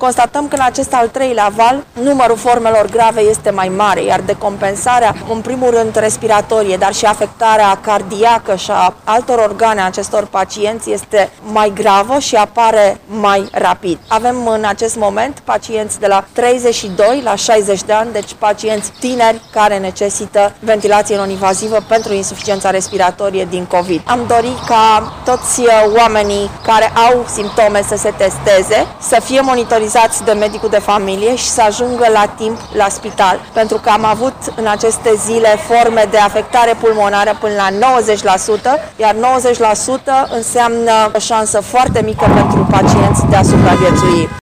constatăm că în acest al treilea val numărul formelor grave este mai mare, iar decompensarea, în primul rând respiratorie, dar și afectarea cardiacă și a altor organe a acestor pacienți este mai gravă și apare mai rapid. Avem în acest moment pacienți de la 32 la 60 de ani, deci pacienți tineri care necesită ventilație non-invazivă pentru insuficiența respiratorie din COVID. Am dorit ca toți oamenii care au simptome să se testeze, să fie monitorizați de medicul de familie și să ajungă la timp la spital, pentru că am avut în aceste zile forme de afectare pulmonară până la 90%, iar 90% înseamnă o șansă foarte mică pentru pacienți de a supraviețui.